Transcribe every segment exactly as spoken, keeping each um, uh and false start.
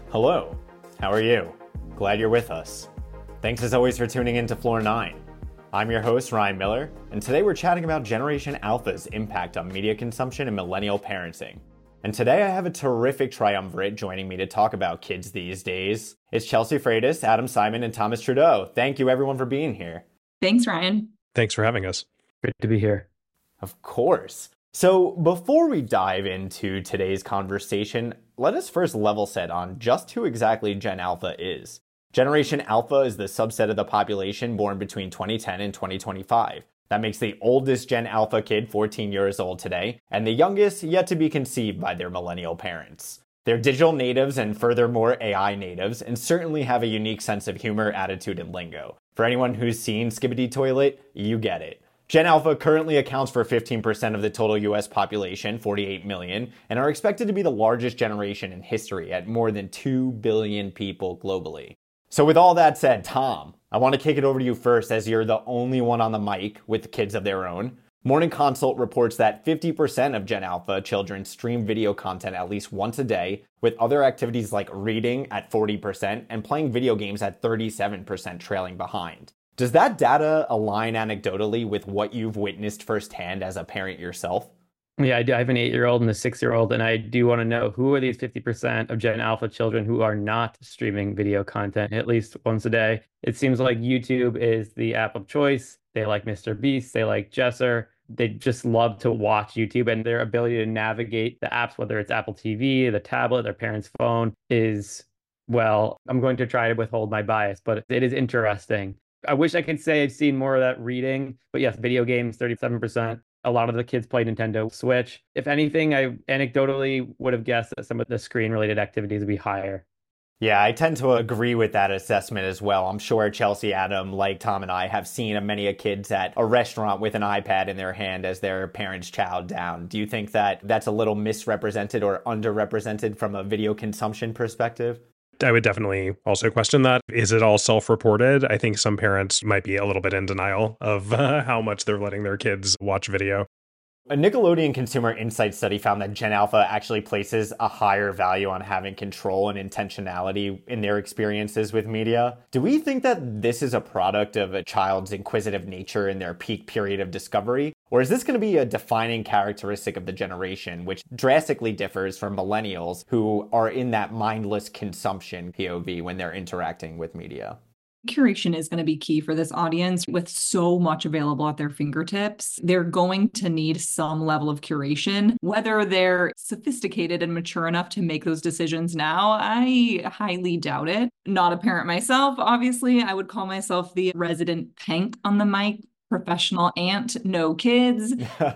Hello, how are you? Glad you're with us. Thanks as always for tuning in to Floor nine. I'm your host, Ryan Miller, and today we're chatting about Generation Alpha's impact on media consumption and millennial parenting. And today I have a terrific triumvirate joining me to talk about kids these days. It's Chelsea Freitas, Adam Simon, and Thomas Trudeau. Thank you everyone for being here. Thanks, Ryan. Thanks for having us. Great to be here. Of course. So before we dive into today's conversation, let us first level set on just who exactly Gen Alpha is. Generation Alpha is the subset of the population born between twenty ten and twenty twenty-five. That makes the oldest Gen Alpha kid fourteen years old today, and the youngest yet to be conceived by their millennial parents. They're digital natives and furthermore A I natives, and certainly have a unique sense of humor, attitude, and lingo. For anyone who's seen Skibidi Toilet, you get it. Gen Alpha currently accounts for fifteen percent of the total U S population, forty-eight million, and are expected to be the largest generation in history at more than two billion people globally. So with all that said, Tom, I want to kick it over to you first as you're the only one on the mic with kids of their own. Morning Consult reports that fifty percent of Gen Alpha children stream video content at least once a day, with other activities like reading at forty percent and playing video games at thirty-seven percent trailing behind. Does that data align anecdotally with what you've witnessed firsthand as a parent yourself? Yeah, I do. I have an eight-year-old and a six-year-old, and I do want to know who are these fifty percent of Gen Alpha children who are not streaming video content at least once a day? It seems like YouTube is the app of choice. They like Mister Beast. They like Jesser. They just love to watch YouTube, and their ability to navigate the apps, whether it's Apple T V, the tablet, their parents' phone, is, well, I'm going to try to withhold my bias, but it is interesting. I wish I could say I've seen more of that reading, but yes, video games, thirty-seven percent. A lot of the kids play Nintendo Switch. If anything, I anecdotally would have guessed that some of the screen-related activities would be higher. Yeah, I tend to agree with that assessment as well. I'm sure Chelsea, Adam, like Tom and I, have seen many a kids at a restaurant with an iPad in their hand as their parents chow down. Do you think that that's a little misrepresented or underrepresented from a video consumption perspective? I would definitely also question that. Is it all self-reported? I think some parents might be a little bit in denial of uh, how much they're letting their kids watch video. A Nickelodeon Consumer Insights study found that Gen Alpha actually places a higher value on having control and intentionality in their experiences with media. Do we think that this is a product of a child's inquisitive nature in their peak period of discovery? Or is this going to be a defining characteristic of the generation, which drastically differs from millennials who are in that mindless consumption P O V when they're interacting with media? Curation is going to be key for this audience. With so much available at their fingertips, they're going to need some level of curation. Whether they're sophisticated and mature enough to make those decisions now, I highly doubt it. Not a parent myself, obviously. I would call myself the resident pank on the mic. Professional aunt, no kids.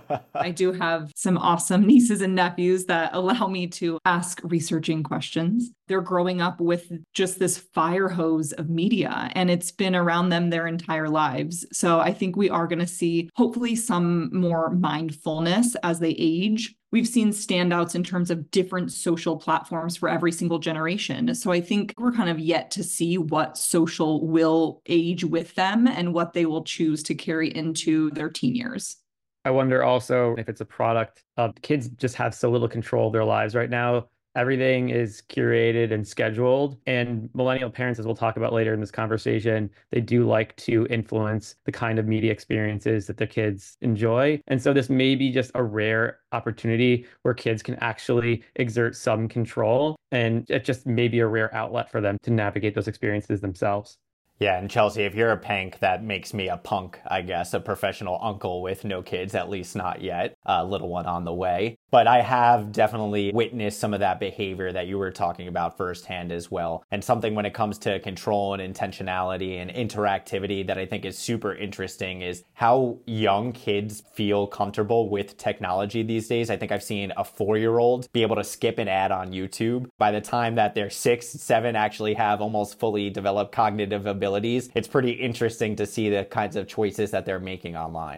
I do have some awesome nieces and nephews that allow me to ask researching questions. They're growing up with just this fire hose of media, and it's been around them their entire lives. So I think we are going to see hopefully some more mindfulness as they age. We've seen standouts in terms of different social platforms for every single generation. So I think we're kind of yet to see what social will age with them and what they will choose to carry into their teen years. I wonder also if it's a product of kids just have so little control of their lives right now. Everything is curated and scheduled, and millennial parents, as we'll talk about later in this conversation, they do like to influence the kind of media experiences that their kids enjoy. And so this may be just a rare opportunity where kids can actually exert some control, and it just may be a rare outlet for them to navigate those experiences themselves. Yeah, and Chelsea, if you're a pank, that makes me a punk, I guess, a professional uncle with no kids, at least not yet, a little one on the way. But I have definitely witnessed some of that behavior that you were talking about firsthand as well. And something when it comes to control and intentionality and interactivity that I think is super interesting is how young kids feel comfortable with technology these days. I think I've seen a four-year-old be able to skip an ad on YouTube. By the time that they're six, seven, actually have almost fully developed cognitive abilities, it's pretty interesting to see the kinds of choices that they're making online.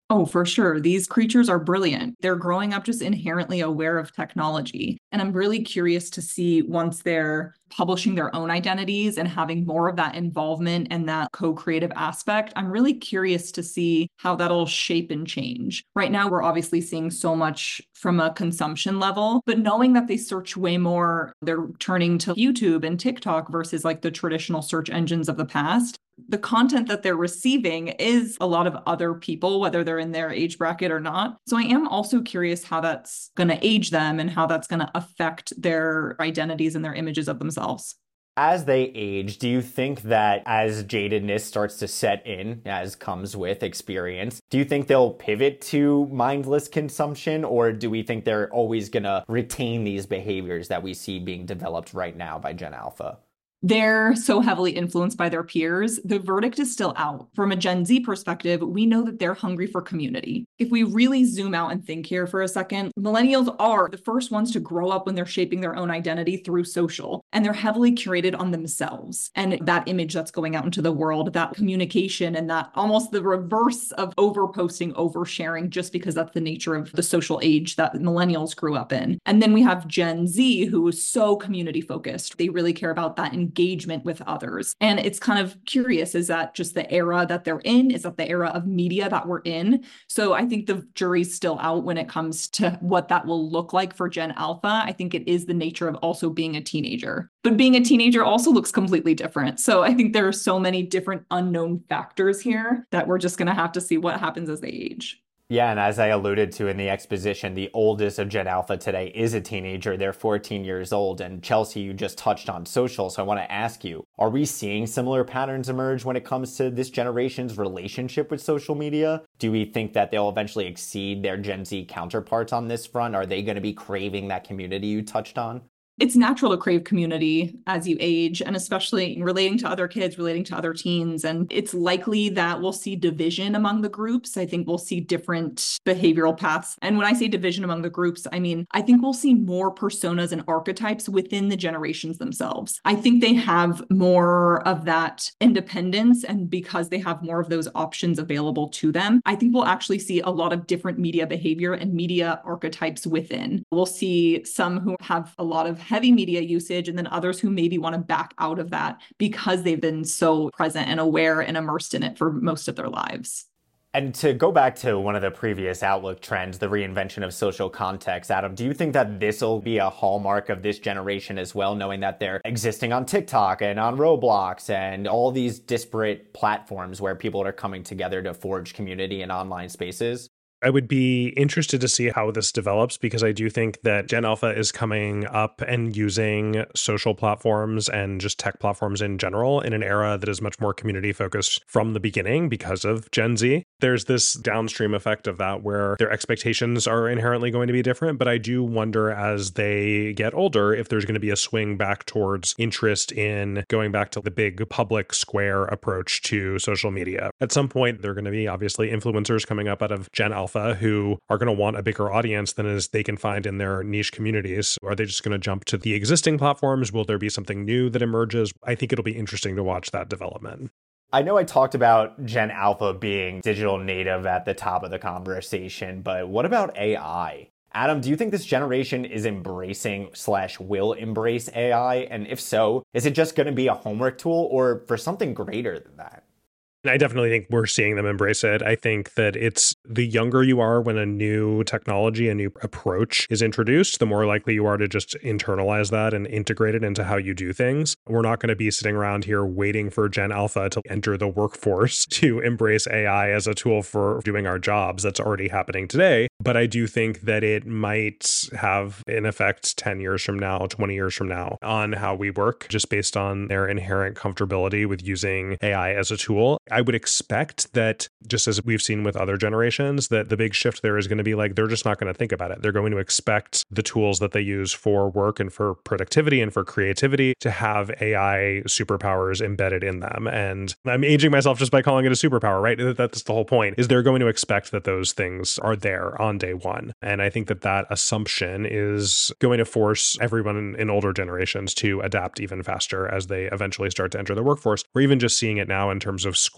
Oh, for sure. These creatures are brilliant. They're growing up just inherently aware of technology. And I'm really curious to see once they're publishing their own identities and having more of that involvement and that co-creative aspect, I'm really curious to see how that'll shape and change. Right now, we're obviously seeing so much from a consumption level, but knowing that they search way more, they're turning to YouTube and TikTok versus like the traditional search engines of the past. The content that they're receiving is a lot of other people, whether they're in their age bracket or not. So I am also curious how that's going to age them and how that's going to affect their identities and their images of themselves. As they age, do you think that as jadedness starts to set in, as comes with experience, do you think they'll pivot to mindless consumption, or do we think they're always going to retain these behaviors that we see being developed right now by Gen Alpha? They're so heavily influenced by their peers. The verdict is still out. From a Gen Z perspective, we know that they're hungry for community. If we really zoom out and think here for a second, millennials are the first ones to grow up when they're shaping their own identity through social, and they're heavily curated on themselves. And that image that's going out into the world, that communication, and that almost the reverse of over-posting, oversharing, just because that's the nature of the social age that millennials grew up in. And then we have Gen Z, who is so community focused. They really care about that engagement with others. And it's kind of curious, is that just the era that they're in? Is that the era of media that we're in? So I think the jury's still out when it comes to what that will look like for Gen Alpha. I think it is the nature of also being a teenager. But being a teenager also looks completely different. So I think there are so many different unknown factors here that we're just going to have to see what happens as they age. Yeah, and as I alluded to in the exposition, the oldest of Gen Alpha today is a teenager. They're fourteen years old. And Chelsea, you just touched on social, so I want to ask you, are we seeing similar patterns emerge when it comes to this generation's relationship with social media? Do we think that they'll eventually exceed their Gen Z counterparts on this front? Are they going to be craving that community you touched on? It's natural to crave community as you age, and especially relating to other kids, relating to other teens. And it's likely that we'll see division among the groups. I think we'll see different behavioral paths. And when I say division among the groups, I mean, I think we'll see more personas and archetypes within the generations themselves. I think they have more of that independence. And because they have more of those options available to them, I think we'll actually see a lot of different media behavior and media archetypes within. We'll see some who have a lot of heavy media usage, and then others who maybe want to back out of that because they've been so present and aware and immersed in it for most of their lives. And to go back to one of the previous Outlook trends, the reinvention of social context, Adam, do you think that this will be a hallmark of this generation as well, knowing that they're existing on TikTok and on Roblox and all these disparate platforms where people are coming together to forge community in online spaces? I would be interested to see how this develops, because I do think that Gen Alpha is coming up and using social platforms and just tech platforms in general in an era that is much more community focused from the beginning because of Gen Z. There's this downstream effect of that where their expectations are inherently going to be different. But I do wonder as they get older if there's going to be a swing back towards interest in going back to the big public square approach to social media. At some point, there are going to be obviously influencers coming up out of Gen Alpha who are going to want a bigger audience than as they can find in their niche communities. Are they just going to jump to the existing platforms? Will there be something new that emerges? I think it'll be interesting to watch that development. I know I talked about Gen Alpha being digital native at the top of the conversation, but what about A I? Adam, do you think this generation is embracing slash will embrace A I? And if so, is it just going to be a homework tool or for something greater than that? I definitely think we're seeing them embrace it. I think that it's the younger you are when a new technology, a new approach is introduced, the more likely you are to just internalize that and integrate it into how you do things. We're not going to be sitting around here waiting for Gen Alpha to enter the workforce to embrace A I as a tool for doing our jobs. That's already happening today. But I do think that it might have an effect ten years from now, twenty years from now on how we work, just based on their inherent comfortability with using A I as a tool. I would expect that, just as we've seen with other generations, that the big shift there is going to be like, they're just not going to think about it. They're going to expect the tools that they use for work and for productivity and for creativity to have A I superpowers embedded in them. And I'm aging myself just by calling it a superpower, right? That's the whole point, is they're going to expect that those things are there on day one. And I think that that assumption is going to force everyone in, in older generations to adapt even faster as they eventually start to enter the workforce. We're even just seeing it now in terms of school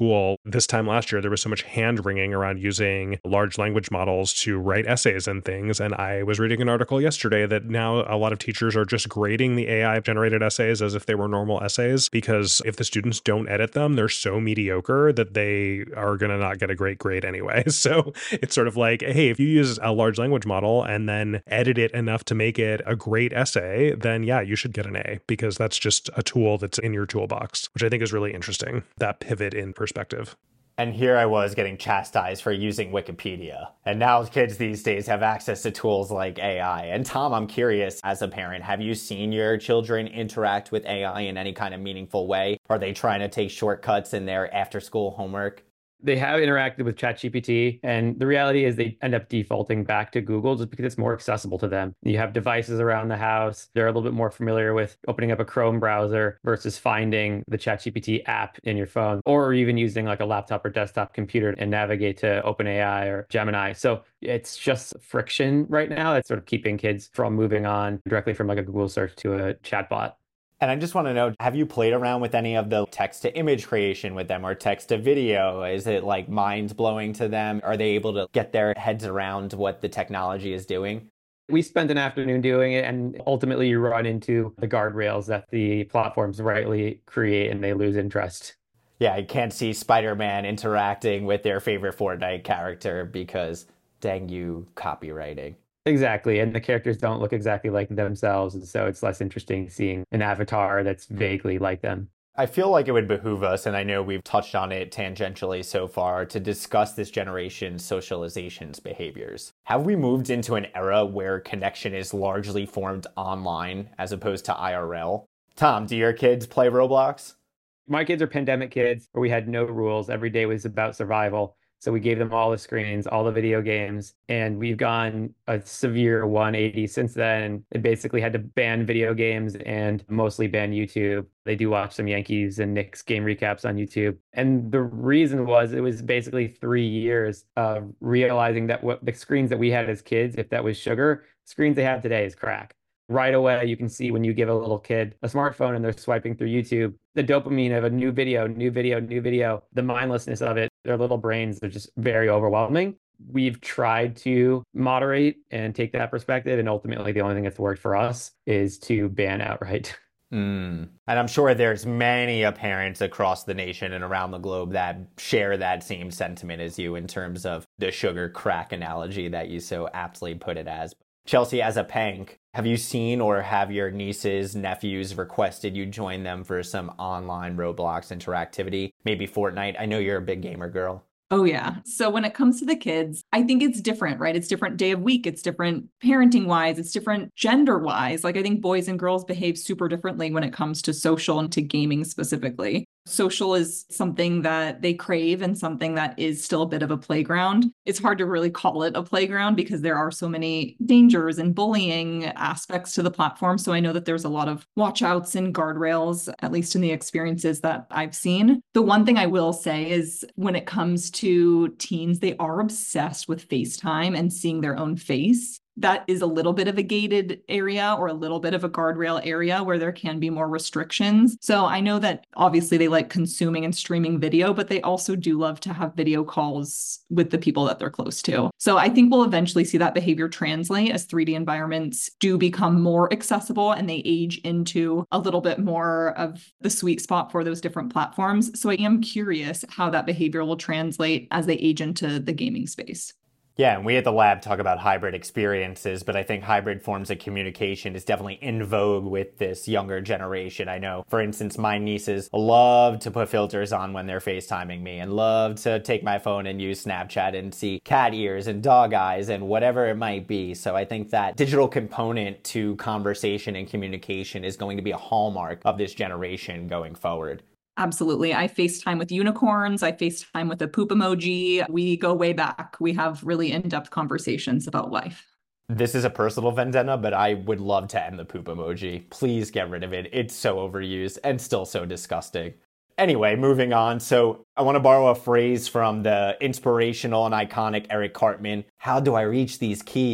school this time last year, there was so much hand wringing around using large language models to write essays and things. And I was reading an article yesterday that now a lot of teachers are just grading the A I generated essays as if they were normal essays, because if the students don't edit them, they're so mediocre that they are going to not get a great grade anyway. So it's sort of like, hey, if you use a large language model and then edit it enough to make it a great essay, then yeah, you should get an A, because that's just a tool that's in your toolbox, which I think is really interesting, that pivot in perspective. And here I was getting chastised for using Wikipedia. And now kids these days have access to tools like A I. And Tom, I'm curious, as a parent, have you seen your children interact with A I in any kind of meaningful way? Are they trying to take shortcuts in their after-school homework? They have interacted with ChatGPT, and the reality is they end up defaulting back to Google just because it's more accessible to them. You have devices around the house. They're a little bit more familiar with opening up a Chrome browser versus finding the ChatGPT app in your phone, or even using like a laptop or desktop computer and navigate to OpenAI or Gemini. So it's just friction right now that's sort of keeping kids from moving on directly from like a Google search to a chatbot. And I just want to know, have you played around with any of the text-to-image creation with them or text-to-video? Is it like mind-blowing to them? Are they able to get their heads around what the technology is doing? We spent an afternoon doing it, and ultimately you run into the guardrails that the platforms rightly create and they lose interest. Yeah, I can't see Spider-Man interacting with their favorite Fortnite character because dang you, copywriting. Exactly. And the characters don't look exactly like themselves. And so it's less interesting seeing an avatar that's vaguely like them. I feel like it would behoove us, and I know we've touched on it tangentially so far, to discuss this generation's socialization's behaviors. Have we moved into an era where connection is largely formed online as opposed to I R L? Tom, do your kids play Roblox? My kids are pandemic kids where we had no rules. Every day was about survival. So we gave them all the screens, all the video games, and we've gone a severe one eighty since then. They basically had to ban video games and mostly ban YouTube. They do watch some Yankees and Knicks game recaps on YouTube. And the reason was it was basically three years of realizing that what the screens that we had as kids, if that was sugar, screens they have today is crack. Right away, you can see when you give a little kid a smartphone and they're swiping through YouTube, the dopamine of a new video, new video, new video, the mindlessness of it, their little brains are just very overwhelming. We've tried to moderate and take that perspective. And ultimately, the only thing that's worked for us is to ban outright. Mm. And I'm sure there's many parents across the nation and around the globe that share that same sentiment as you in terms of the sugar crack analogy that you so aptly put it as. Chelsea, as a pank, have you seen or have your nieces, nephews requested you join them for some online Roblox interactivity? Maybe Fortnite? I know you're a big gamer girl. Oh, yeah. So when it comes to the kids, I think it's different, right? It's different day of week. It's different parenting wise. It's different gender wise. Like I think boys and girls behave super differently when it comes to social and to gaming specifically. Social is something that they crave and something that is still a bit of a playground. It's hard to really call it a playground because there are so many dangers and bullying aspects to the platform. So I know that there's a lot of watch outs and guardrails, at least in the experiences that I've seen. The one thing I will say is when it comes to teens, they are obsessed with FaceTime and seeing their own face. That is a little bit of a gated area or a little bit of a guardrail area where there can be more restrictions. So I know that obviously they like consuming and streaming video, but they also do love to have video calls with the people that they're close to. So I think we'll eventually see that behavior translate as three D environments do become more accessible and they age into a little bit more of the sweet spot for those different platforms. So I am curious how that behavior will translate as they age into the gaming space. Yeah, and we at the lab talk about hybrid experiences, but I think hybrid forms of communication is definitely in vogue with this younger generation. I know, for instance, my nieces love to put filters on when they're FaceTiming me and love to take my phone and use Snapchat and see cat ears and dog eyes and whatever it might be. So I think that digital component to conversation and communication is going to be a hallmark of this generation going forward. Absolutely. I FaceTime with unicorns. I FaceTime with a poop emoji. We go way back. We have really in-depth conversations about life. This is a personal vendetta, but I would love to end the poop emoji. Please get rid of it. It's so overused and still so disgusting. Anyway, moving on. So I want to borrow a phrase from the inspirational and iconic Eric Cartman. How do I reach these kids?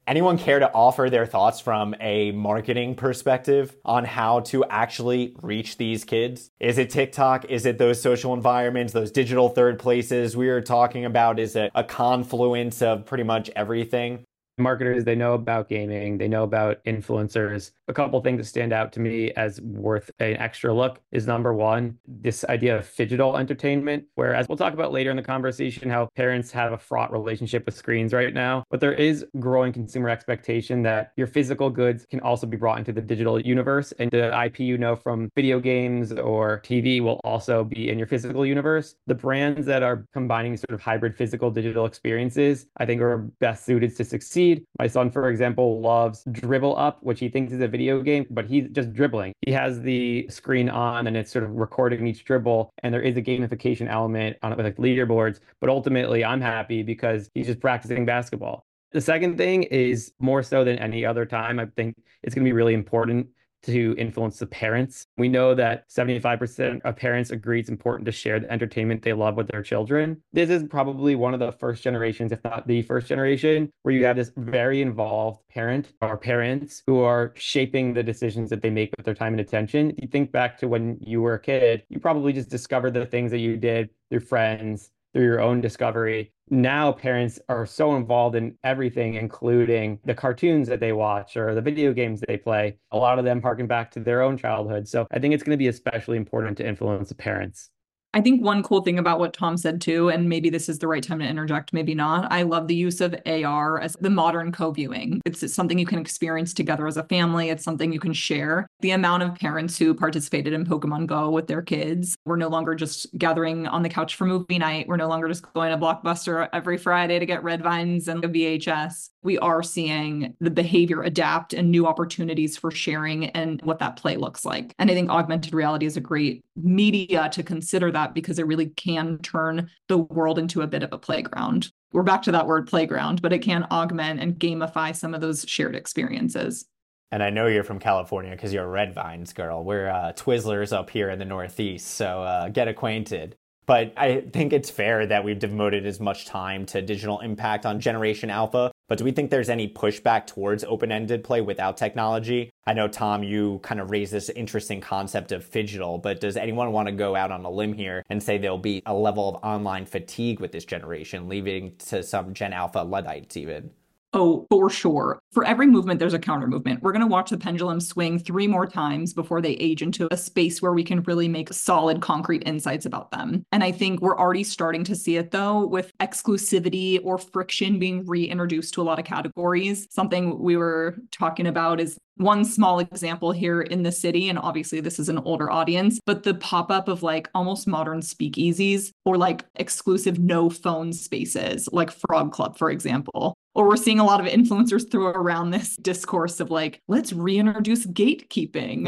Anyone care to offer their thoughts from a marketing perspective on how to actually reach these kids? Is it TikTok? Is it those social environments, those digital third places we were talking about? Is it a confluence of pretty much everything? Marketers, they know about gaming, they know about influencers. A couple things that stand out to me as worth an extra look is number one, this idea of phygital entertainment, whereas we'll talk about later in the conversation how parents have a fraught relationship with screens right now. But there is growing consumer expectation that your physical goods can also be brought into the digital universe. And the I P you know from video games or T V will also be in your physical universe. The brands that are combining sort of hybrid physical digital experiences, I think are best suited to succeed. My son, for example, loves Dribble Up, which he thinks is a video game, but he's just dribbling. He has the screen on and it's sort of recording each dribble. And there is a gamification element on it with like leaderboards. But ultimately, I'm happy because he's just practicing basketball. The second thing is more so than any other time, I think it's going to be really important to influence the parents. We know that seventy-five percent of parents agree it's important to share the entertainment they love with their children. This is probably one of the first generations, if not the first generation, where you have this very involved parent or parents who are shaping the decisions that they make with their time and attention. If you think back to when you were a kid, you probably just discovered the things that you did through friends, through your own discovery. Now parents are so involved in everything, including the cartoons that they watch or the video games they play. A lot of them harken back to their own childhood. So I think it's going to be especially important to influence the parents. I think one cool thing about what Tom said too, and maybe this is the right time to interject, maybe not. I love the use of A R as the modern co-viewing. It's something you can experience together as a family. It's something you can share. The amount of parents who participated in Pokemon Go with their kids, we're no longer just gathering on the couch for movie night. We're no longer just going to Blockbuster every Friday to get Red Vines and a V H S. We are seeing the behavior adapt and new opportunities for sharing and what that play looks like. And I think augmented reality is a great media to consider that because it really can turn the world into a bit of a playground. We're back to that word playground, but it can augment and gamify some of those shared experiences. And I know you're from California because you're a Red Vines girl. We're uh, Twizzlers up here in the Northeast, so uh, get acquainted. But I think it's fair that we've devoted as much time to digital impact on Generation Alpha. But do we think there's any pushback towards open-ended play without technology? I know, Tom, you kind of raised this interesting concept of phygital, but does anyone want to go out on a limb here and say there'll be a level of online fatigue with this generation, leading to some Gen Alpha Luddites even? Oh, for sure. For every movement, there's a counter movement. We're going to watch the pendulum swing three more times before they age into a space where we can really make solid, concrete insights about them. And I think we're already starting to see it, though, with exclusivity or friction being reintroduced to a lot of categories. Something we were talking about is one small example here in the city, and obviously this is an older audience, but the pop-up of like almost modern speakeasies or like exclusive no phone spaces, like Frog Club, for example. Or we're seeing a lot of influencers throw around this discourse of like, let's reintroduce gatekeeping.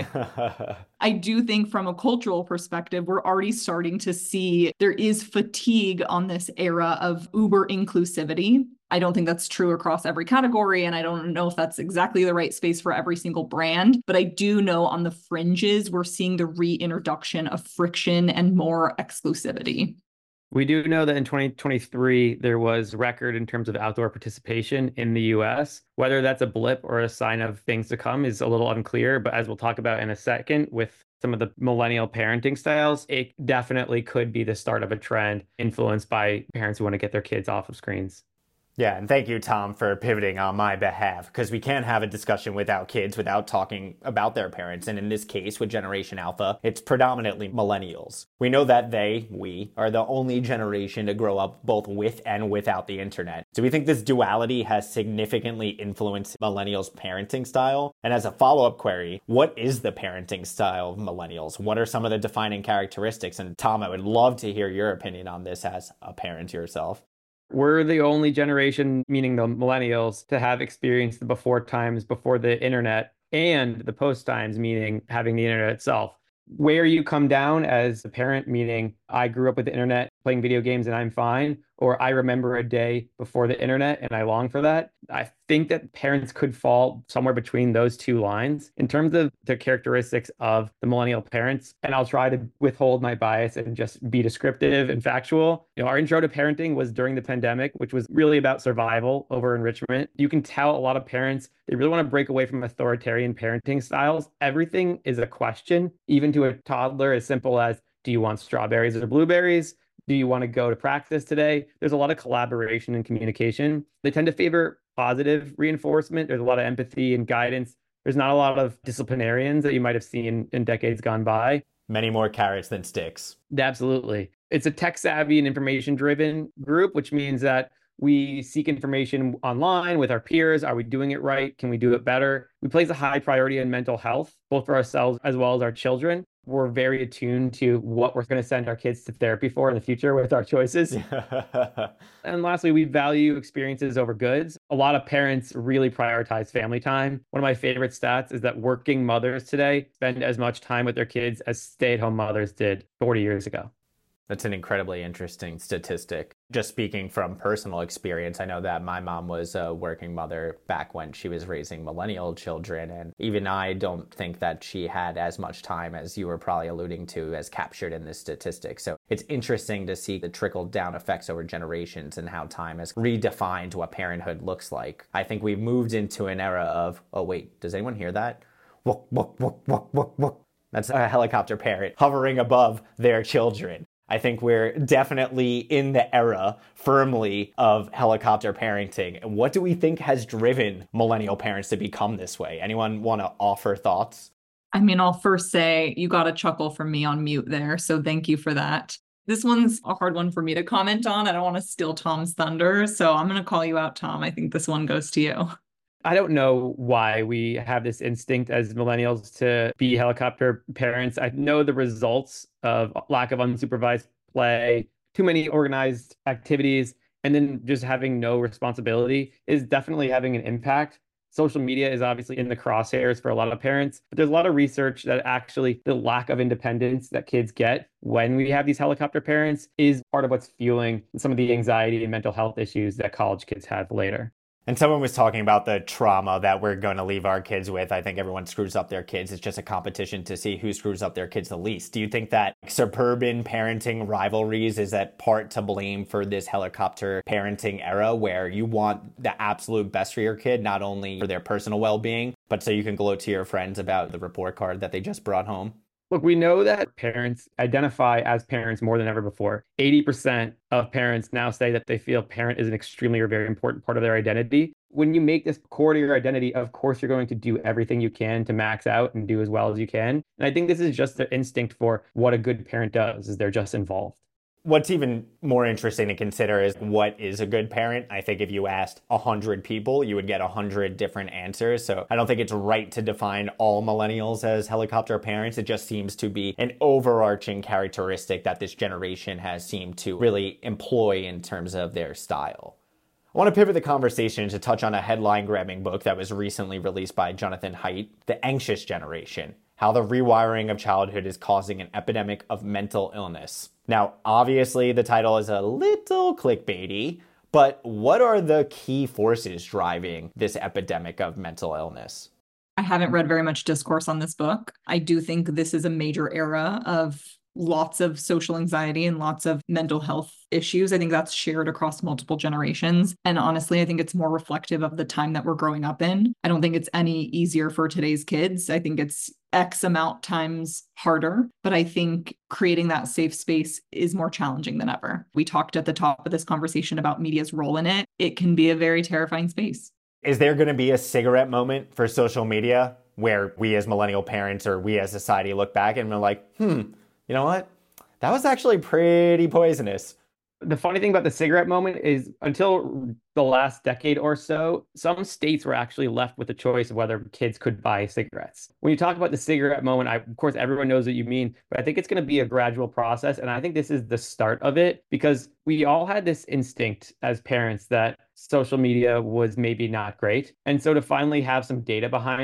I do think from a cultural perspective, we're already starting to see there is fatigue on this era of uber inclusivity. I don't think that's true across every category, and I don't know if that's exactly the right space for every single brand, but I do know on the fringes, we're seeing the reintroduction of friction and more exclusivity. We do know that in twenty twenty-three, there was record in terms of outdoor participation in the U S. Whether that's a blip or a sign of things to come is a little unclear, but as we'll talk about in a second with some of the millennial parenting styles, it definitely could be the start of a trend influenced by parents who want to get their kids off of screens. Yeah, and thank you, Tom, for pivoting on my behalf, because we can't have a discussion without kids without talking about their parents. And in this case, with Generation Alpha, it's predominantly millennials. We know that they, we, are the only generation to grow up both with and without the internet. So we think this duality has significantly influenced millennials' parenting style. And as a follow-up query, what is the parenting style of millennials? What are some of the defining characteristics? And Tom, I would love to hear your opinion on this as a parent yourself. We're the only generation, meaning the millennials, to have experienced the before times before the internet and the post times, meaning having the internet itself. Where you come down as a parent, meaning I grew up with the internet playing video games and I'm fine, or I remember a day before the internet and I long for that. I think that parents could fall somewhere between those two lines in terms of the characteristics of the millennial parents. And I'll try to withhold my bias and just be descriptive and factual. You know, our intro to parenting was during the pandemic, which was really about survival over enrichment. You can tell a lot of parents, they really want to break away from authoritarian parenting styles. Everything is a question, even to a toddler, as simple as, do you want strawberries or blueberries? Do you want to go to practice today? There's a lot of collaboration and communication. They tend to favor positive reinforcement. There's a lot of empathy and guidance. There's not a lot of disciplinarians that you might have seen in decades gone by. Many more carrots than sticks. Absolutely. It's a tech savvy and information driven group, which means that we seek information online with our peers. Are we doing it right? Can we do it better? We place a high priority on mental health, both for ourselves as well as our children. We're very attuned to what we're going to send our kids to therapy for in the future with our choices. And lastly, we value experiences over goods. A lot of parents really prioritize family time. One of my favorite stats is that working mothers today spend as much time with their kids as stay-at-home mothers did forty years ago. That's an incredibly interesting statistic. Just speaking from personal experience, I know that my mom was a working mother back when she was raising millennial children, and even I don't think that she had as much time as you were probably alluding to as captured in this statistic. So it's interesting to see the trickle-down effects over generations and how time has redefined what parenthood looks like. I think we've moved into an era of, oh wait, does anyone hear that? Wuk, wuk, wuk, wuk, wuk, wuk. That's a helicopter parent hovering above their children. I think we're definitely in the era firmly of helicopter parenting. What do we think has driven millennial parents to become this way? Anyone want to offer thoughts? I mean, I'll first say you got a chuckle from me on mute there, so thank you for that. This one's a hard one for me to comment on. I don't want to steal Tom's thunder, so I'm going to call you out, Tom. I think this one goes to you. I don't know why we have this instinct as millennials to be helicopter parents. I know the results of lack of unsupervised play, too many organized activities, and then just having no responsibility is definitely having an impact. Social media is obviously in the crosshairs for a lot of parents, but there's a lot of research that actually the lack of independence that kids get when we have these helicopter parents is part of what's fueling some of the anxiety and mental health issues that college kids have later. And someone was talking about the trauma that we're going to leave our kids with. I think everyone screws up their kids. It's just a competition to see who screws up their kids the least. Do you think that suburban parenting rivalries is that part to blame for this helicopter parenting era where you want the absolute best for your kid, not only for their personal well-being, but so you can gloat to your friends about the report card that they just brought home? Look, we know that parents identify as parents more than ever before. eighty percent of parents now say that they feel parent is an extremely or very important part of their identity. When you make this core to your identity, of course, you're going to do everything you can to max out and do as well as you can. And I think this is just the instinct for what a good parent does, is they're just involved. What's even more interesting to consider is what is a good parent. I think if you asked one hundred people, you would get one hundred different answers. So I don't think it's right to define all millennials as helicopter parents. It just seems to be an overarching characteristic that this generation has seemed to really employ in terms of their style. I want to pivot the conversation to touch on a headline-grabbing book that was recently released by Jonathan Haidt, The Anxious Generation: How the Rewiring of Childhood is Causing an Epidemic of Mental Illness. Now, obviously, the title is a little clickbaity, but what are the key forces driving this epidemic of mental illness? I haven't read very much discourse on this book. I do think this is a major era of lots of social anxiety and lots of mental health issues. I think that's shared across multiple generations. And honestly, I think it's more reflective of the time that we're growing up in. I don't think it's any easier for today's kids. I think it's X amount times harder, but I think creating that safe space is more challenging than ever. We talked at the top of this conversation about media's role in it. It can be a very terrifying space. Is there going to be a cigarette moment for social media where we as millennial parents or we as society look back and we're like, hmm, you know what? That was actually pretty poisonous. The funny thing about the cigarette moment is until the last decade or so, some states were actually left with the choice of whether kids could buy cigarettes. When you talk about the cigarette moment, I, of course, everyone knows what you mean, but I think it's going to be a gradual process. And I think this is the start of it because we all had this instinct as parents that social media was maybe not great. And so to finally have some data behind it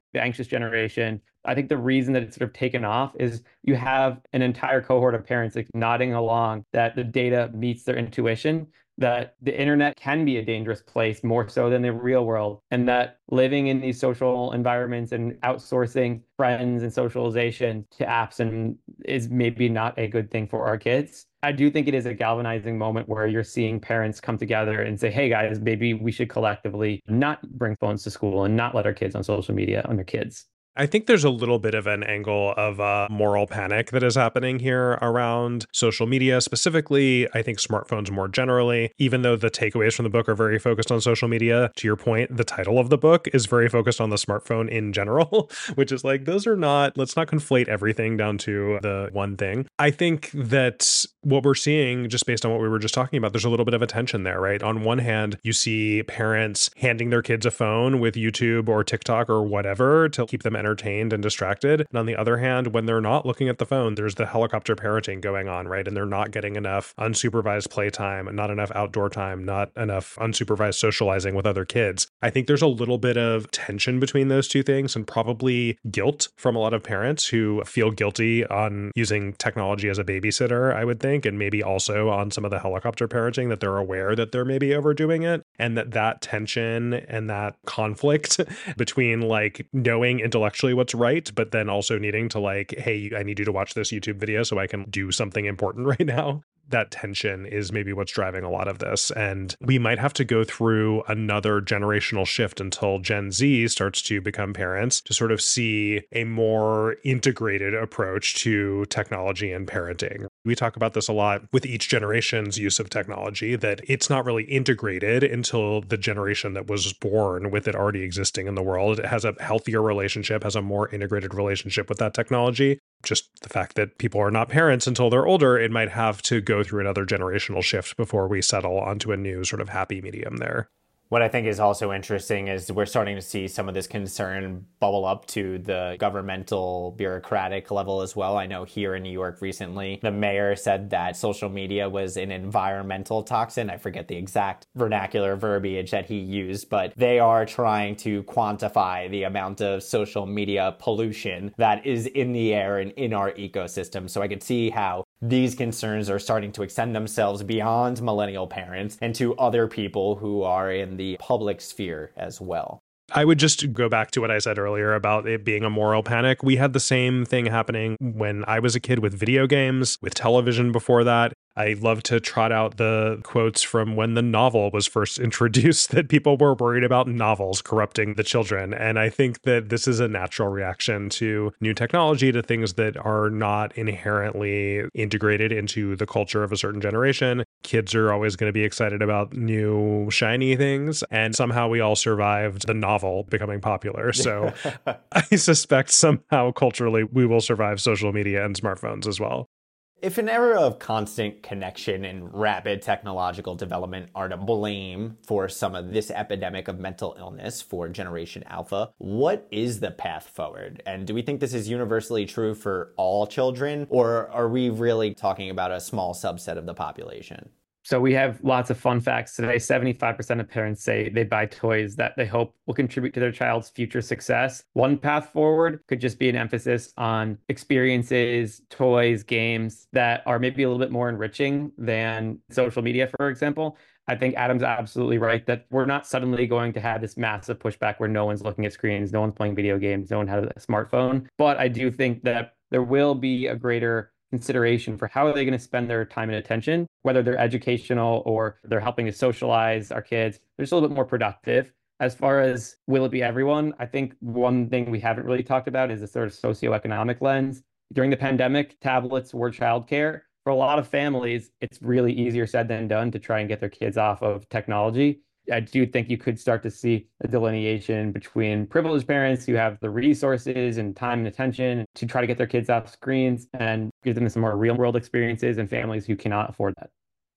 the anxious generation. I think the reason that it's sort of taken off is you have an entire cohort of parents like nodding along that the data meets their intuition, that the internet can be a dangerous place more so than the real world, and that living in these social environments and outsourcing friends and socialization to apps and is maybe not a good thing for our kids. I do think it is a galvanizing moment where you're seeing parents come together and say, hey guys, maybe we should collectively not bring phones to school and not let our kids on social media on their kids. I think there's a little bit of an angle of a moral panic that is happening here around social media specifically. I think smartphones more generally, even though the takeaways from the book are very focused on social media. To your point, the title of the book is very focused on the smartphone in general, which is like, those are not, let's not conflate everything down to the one thing. I think that what we're seeing, just based on what we were just talking about, there's a little bit of a tension there, right? On one hand, you see parents handing their kids a phone with YouTube or TikTok or whatever to keep them entertained entertained and distracted. And on the other hand, when they're not looking at the phone, there's the helicopter parenting going on, right? And they're not getting enough unsupervised playtime, not enough outdoor time, not enough unsupervised socializing with other kids. I think there's a little bit of tension between those two things and probably guilt from a lot of parents who feel guilty on using technology as a babysitter, I would think, and maybe also on some of the helicopter parenting that they're aware that they're maybe overdoing it. And that that tension and that conflict between like knowing intellectually what's right, but then also needing to like, hey, I need you to watch this YouTube video so I can do something important right now. That tension is maybe what's driving a lot of this. And we might have to go through another generational shift until Gen Z starts to become parents to sort of see a more integrated approach to technology and parenting. We talk about this a lot with each generation's use of technology, that it's not really integrated until the generation that was born with it already existing in the world. It has a healthier relationship, has a more integrated relationship with that technology. Just the fact that people are not parents until they're older, it might have to go through another generational shift before we settle onto a new sort of happy medium there. What I think is also interesting is we're starting to see some of this concern bubble up to the governmental bureaucratic level as well. I know here in New York recently, the mayor said that social media was an environmental toxin. I forget the exact vernacular verbiage that he used, but they are trying to quantify the amount of social media pollution that is in the air and in our ecosystem. So I could see how these concerns are starting to extend themselves beyond millennial parents and to other people who are in the public sphere as well. I would just go back to what I said earlier about it being a moral panic. We had the same thing happening when I was a kid with video games, with television before that. I love to trot out the quotes from when the novel was first introduced that people were worried about novels corrupting the children. And I think that this is a natural reaction to new technology, to things that are not inherently integrated into the culture of a certain generation. Kids are always going to be excited about new shiny things. And somehow we all survived the novel becoming popular. So I suspect somehow culturally we will survive social media and smartphones as well. If an era of constant connection and rapid technological development are to blame for some of this epidemic of mental illness for Generation Alpha, what is the path forward? And do we think this is universally true for all children, or are we really talking about a small subset of the population? So we have lots of fun facts today. seventy-five percent of parents say they buy toys that they hope will contribute to their child's future success. One path forward could just be an emphasis on experiences, toys, games that are maybe a little bit more enriching than social media, for example. I think Adam's absolutely right that we're not suddenly going to have this massive pushback where no one's looking at screens, no one's playing video games, no one has a smartphone. But I do think that there will be a greater consideration for how are they going to spend their time and attention, whether they're educational or they're helping to socialize our kids. They're just a little bit more productive. As far as will it be everyone, I think one thing we haven't really talked about is the sort of socioeconomic lens. During the pandemic, tablets were childcare. For a lot of families, it's really easier said than done to try and get their kids off of technology. I do think you could start to see a delineation between privileged parents who have the resources and time and attention to try to get their kids off screens and give them some more real world experiences, and families who cannot afford that.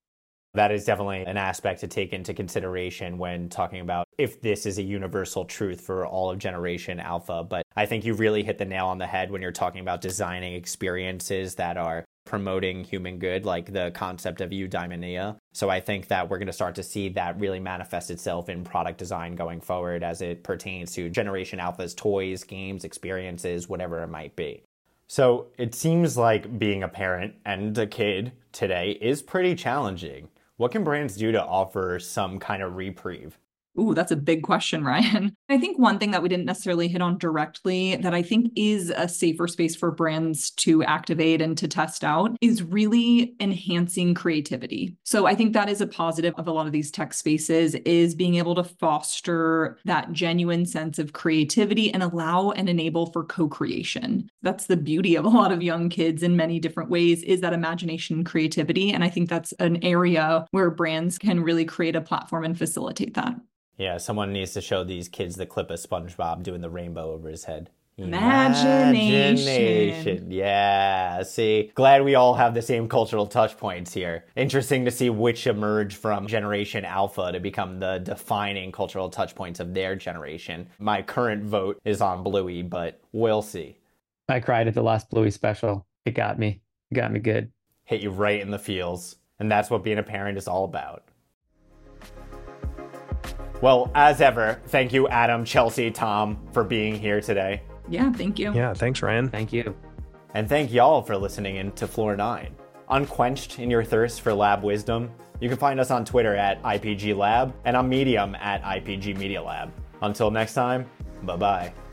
That is definitely an aspect to take into consideration when talking about if this is a universal truth for all of Generation Alpha. But I think you really hit the nail on the head when you're talking about designing experiences that are promoting human good, like the concept of eudaimonia. So I think that we're going to start to see that really manifest itself in product design going forward as it pertains to Generation Alpha's toys, games, experiences, whatever it might be. So it seems like being a parent and a kid today is pretty challenging. What can brands do to offer some kind of reprieve? Ooh, that's a big question, Ryan. I think one thing that we didn't necessarily hit on directly that I think is a safer space for brands to activate and to test out is really enhancing creativity. So I think that is a positive of a lot of these tech spaces, is being able to foster that genuine sense of creativity and allow and enable for co-creation. That's the beauty of a lot of young kids in many different ways, is that imagination and creativity. And I think that's an area where brands can really create a platform and facilitate that. Yeah, someone needs to show these kids the clip of SpongeBob doing the rainbow over his head. Imagination. Imagination. Yeah, see, glad we all have the same cultural touch points here. Interesting to see which emerge from Generation Alpha to become the defining cultural touch points of their generation. My current vote is on Bluey, but we'll see. I cried at the last Bluey special. It got me. It got me good. Hit you right in the feels. And that's what being a parent is all about. Well, as ever, thank you, Adam, Chelsea, Tom, for being here today. Yeah, thank you. Yeah, thanks, Ryan. Thank you. And thank y'all for listening in to Floor nine. Unquenched in your thirst for lab wisdom, you can find us on Twitter at I P G Lab and on Medium at I P G Media Lab. Until next time, bye-bye.